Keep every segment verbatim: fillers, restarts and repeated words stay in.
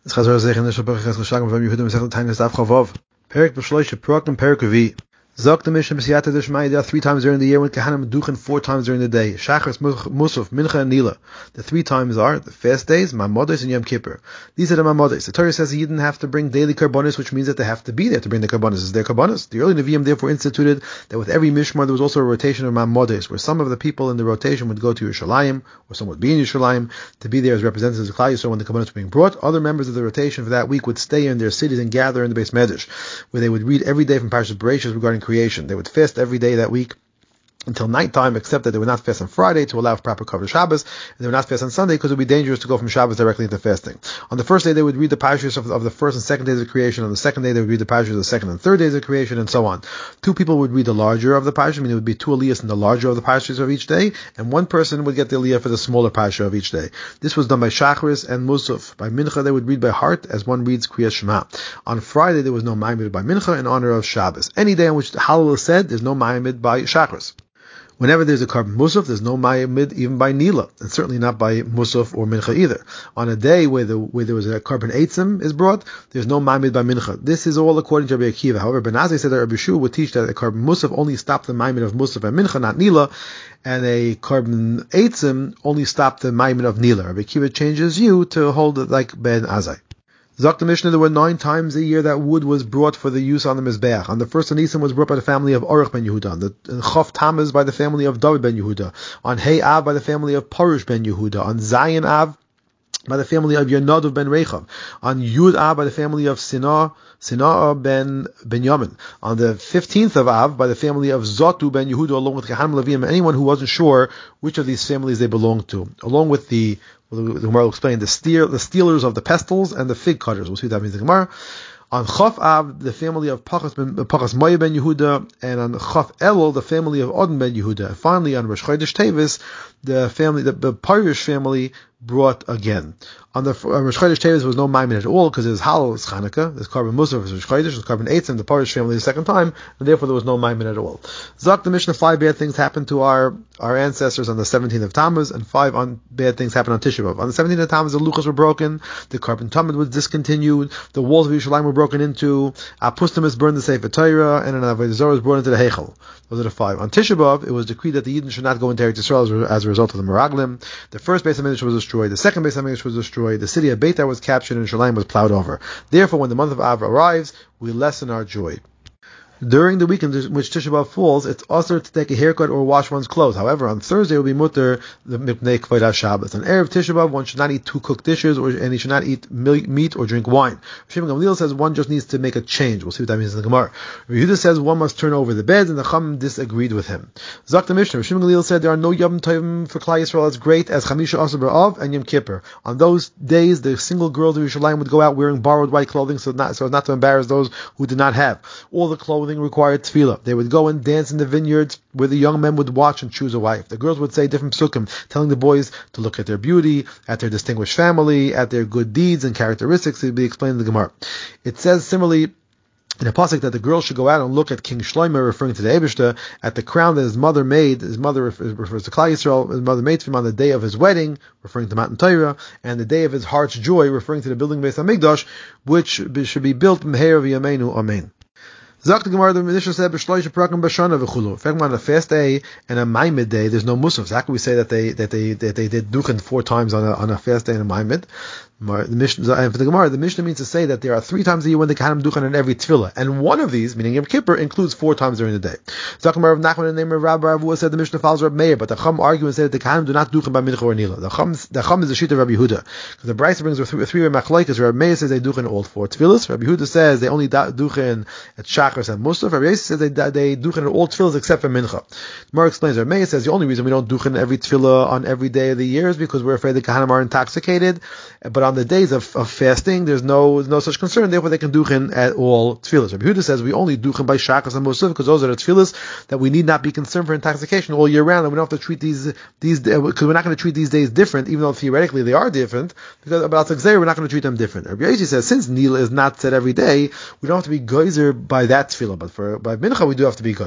Chazar zeggen in de Shabbat Chazar van Yehuda Masechet Taanis Daf Chavav. Perik b'shloisha Perakim Perik Revi. Zok the Mishnah B'siyata Deshmai three times during the year when Kahanim duchen four times during the day. Shachris, Musaf, Mincha, and Nila. The three times are the fast days, Mamodos, and Yom Kippur. These are the Mamodos. The Torah says you didn't have to bring daily karbonis, which means that they have to be there to bring the karbonis. It's their karbonis. The early Nevi'im therefore instituted that with every Mishmar there was also a rotation of Mamodos, where some of the people in the rotation would go to Yerushalayim, or some would be in Yerushalayim to be there as representatives of Klal Yisrael when the karbonis were being brought. Other members of the rotation for that week would stay in their cities and gather in the Beis Medrash, where they would read every day from Parashas Bereshis regarding creation. They would fast every day that week until nighttime, except that they would not fast on Friday to allow for proper cover Shabbos, and they would not fast on Sunday because it would be dangerous to go from Shabbos directly into fasting. On the first day, they would read the parashas of, of the first and second days of creation. On the second day, they would read the parashas of the second and third days of creation, and so on. Two people would read the larger of the parashas, I mean, it would be two aliyahs in the larger of the parashas of each day, and one person would get the aliyah for the smaller parashah of each day. This was done by Shachris and Musaf. By Mincha, they would read by heart, as one reads Kriyas Shema. On Friday, there was no Ma'amid by Mincha in honor of Shabbos. Any day on which the Hallel is said, there's no Ma'amid by Shachris. Whenever there's a carbon musaf, there's no ma'amid even by nila, and certainly not by musaf or mincha either. On a day where the where there was a carbon eitzim is brought, there's no ma'amid by mincha. This is all according to Rabbi Akiva. However, Ben Azai said that Rabbi Shua would teach that a carbon musaf only stopped the ma'amid of musaf and mincha, not nila, and a carbon eitzim only stopped the ma'amid of nila. Rabbi Akiva changes you to hold it like Ben Azai. Zok the Mishnah, there were nine times a year that wood was brought for the use on the Mizbeach. On the first of Nisan was brought by the family of Aruch ben Yehuda. On the Chof Tammuz by the family of David ben Yehuda. On Hey Av by the family of Parush ben Yehuda. On Zayin Av by the family of Yernadav ben Rechav. On Yud Av by the family of Sinah, Sinah ben Benyamin. On the fifteenth of Av by the family of Zotu ben Yehuda, along with Kehanim Levim, anyone who wasn't sure which of these families they belonged to. Along with the Well, the Gemara will explain the steer, the stealers of the pestles and the fig cutters. We'll see what that means in the Gemara. On Chaf Av, the family of Pachas ben, Pachas Maya ben Yehuda, and on Chaf Elul, the family of Odin ben Yehuda. And finally, on Rosh Chodesh Tevis, the family, the, the Parish family brought again. On the on Rosh Chodesh Tevis, there was no Maimin at all because there's Halal, it's Chanukah, there's Carbon Musaf, there's Rosh Chodesh, there's Carbon Eitzim, the Parish family the second time, and therefore there was no Maimin at all. Zok the Mishnah, five bad things happened to our, our ancestors on the seventeenth of Tammuz, and five on, bad things happened on Tisha B'Av. On the seventeenth of Tammuz, the Luchas were broken, the Carbon Tamid was discontinued, the walls of Yerushalayim were broken into, Apustimus burned the Sefer Torah, and an Avodah Zarah was brought into the Heichel. Those are the five. On Tisha B'Av, it was decreed that the Yidden should not go into Eretz Yisrael as a result of the Meraglim. The first Beis HaMikdash was destroyed. The second Beis HaMikdash was destroyed. The city of Beitar was captured, and Yerushalayim was plowed over. Therefore, when the month of Av arrives, we lessen our joy. During the weekend in which Tisha B'Av falls, it's also to take a haircut or wash one's clothes. However, on Thursday it will be mutter the mipnei kavod HaShabbos. On Erev Tisha B'Av, one should not eat two cooked dishes, or, and he should not eat meat or drink wine. Shimon Gamliel says one just needs to make a change. We'll see what that means in the Gemara. Yehuda says one must turn over the beds, and the Chum disagreed with him. Zok the Mishnah, Shimon Gamliel said there are no Yom Tovim for Klal Yisrael as great as Chamisha Asar B'Av and Yom Kippur. On those days, the single girls of Yerushalayim would go out wearing borrowed white clothing, so not so as not to embarrass those who did not have. All the clothing required tefillah. They would go and dance in the vineyards where the young men would watch and choose a wife. The girls would say different psukim, telling the boys to look at their beauty, at their distinguished family, at their good deeds and characteristics. It would be explained in the Gemara. It says similarly in a pasuk that the girl should go out and look at King Shlomo, referring to the Eibishter, at the crown that his mother made. His mother refers, refers to Klal Yisrael. His mother made for him on the day of his wedding, referring to Matan Torah, and the day of his heart's joy, referring to the building of Beis HaMikdash, which should be built Meher v'Yameinu Amen. Zok the Gemara, the Mishnah said, "B'shloisha perakim b'shana v'chulu." If on a fast day and a maimed day, there's no musaf. So how can we say that they that they that they did duchen four times on a on a fast day and a maimed? The Mishnah, and for the Gemara, the Mishnah means to say that there are three times a year when the Kahanim duchen in every tefillah, and one of these, meaning Yom Kippur, includes four times during the day. Zok the Gemara of Nachman, the name of Rabbi Avuah, said the Mishnah follows Rabbi Meir, but the Chum argue and say that the Kahanim do not duchen by mincha or nila. The Chum the Chum is the sheet of Rabbi Yehuda, because the Brisa brings a three three machlokes. Rabbi Meir says they duchen all four tefillahs. Rabbi Yehuda says they only duchen at Shachris and Musaf. Rabbi Yosef says they they duchen in all tefillahs except for mincha. The Gemara explains. Rabbi Meir says the only reason we don't duchen every tefillah on every day of the year is because we're afraid the Kahanim are intoxicated. But on the days of, of fasting, there's no no such concern. Therefore, they can duchen at all tefillahs. Rabbi Yehuda says we only duchen by Shachas and Musaf because those are the tefillahs that we need not be concerned for intoxication all year round, and we don't have to treat these these because we're not going to treat these days different, even though theoretically they are different. Because about Tzegzer, we're not going to treat them different. Rabbi Yosef says since Nila is not said every day, we don't have to be geyser by that tefillah, but for by mincha we do have to be geyser.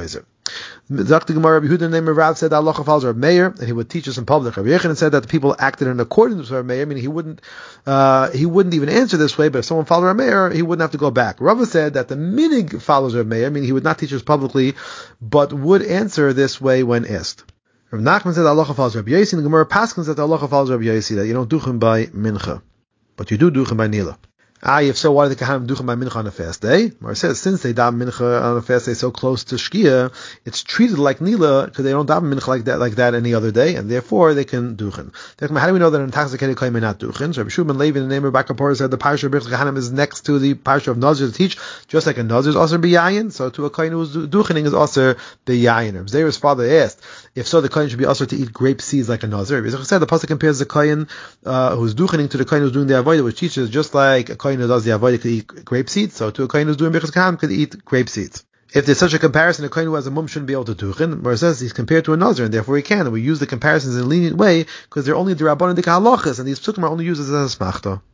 Zakti Gemara, Rabbi Yehuda named Rav said that Allah follows Rabbi Meir, and he would teach us in public. Rabbi Yechanan said that the people acted in accordance with Rabbi Meir, meaning he wouldn't, uh, he wouldn't even answer this way, but if someone followed Rabbi Meir, he wouldn't have to go back. Rava said that the minig follows Rabbi Meir, meaning he would not teach us publicly, but would answer this way when asked. Rabbi Nachman said that Allah follows Rabbi Yossi, and the Gemara Paskin said that Allah follows Rabbi Yossi, that you don't duchen by mincha, but you do duchen by nila. Ah, if so, why do the Kahanim duchen by mincha on a fast day? Mar says, since they daven mincha on a fast day so close to Shkia, it's treated like nila, because they don't daven mincha like that, like that any other day, and therefore they can duchen. How do we know that an intoxicated kohen may not duchen? So Rabbi Shimon Levi, in the name of Bakapor, said the parsha of Birchas Kahanim is next to the parsha of Nazir to teach, just like a Nazir is also biyayin, so to a kohen who's duchening is also biyayin. Zera's father asked, if so, the kohen should be also to eat grape seeds like a Nazir. Rabbi said the pasuk compares the kohen uh, who's duchening to the kohen who's doing the avodah, which teaches just like a kohen who does the avodah could eat grape seeds, so to a kohen who's doing Birchas Kahanim could eat grape seeds. If there's such a comparison, a kohen who has a mum shouldn't be able to duchen. Where it says he's compared to a nazir, and therefore he can. And we use the comparisons in a lenient way because they're only the rabbanon de halachas, and these psukim are only used as a smachta.